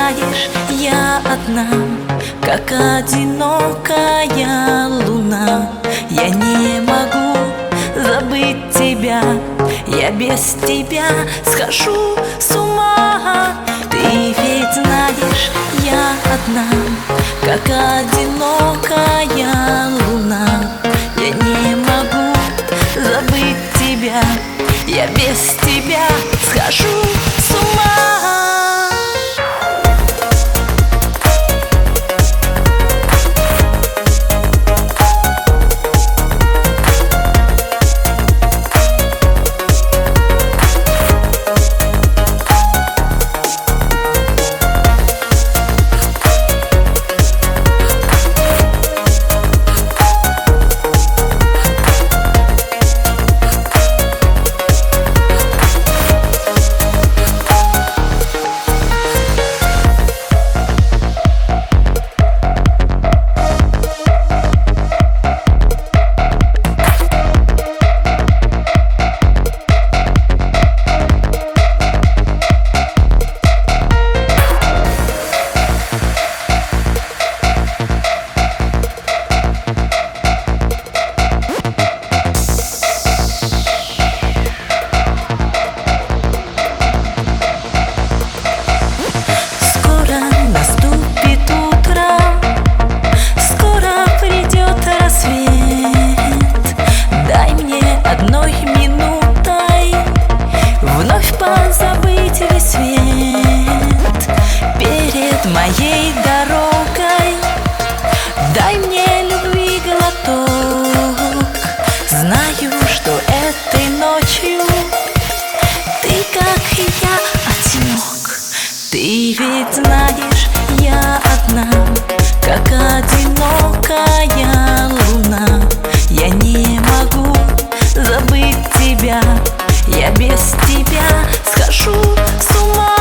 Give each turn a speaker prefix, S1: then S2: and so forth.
S1: знаешь, я одна, как одинокая луна. Я не могу забыть тебя, я без тебя схожу с ума. Ты ведь знаешь, я одна, как одинокая луна. Я не могу забыть тебя, я без тебя схожу с ума. Позабыть весь свет перед моей дорогой. Дай мне любви глоток. Знаю, что этой ночью ты, как и я, одинок. Ты ведь знаешь, я одна, как одинокая луна. Я не могу забыть тебя, я без тебя схожу с ума.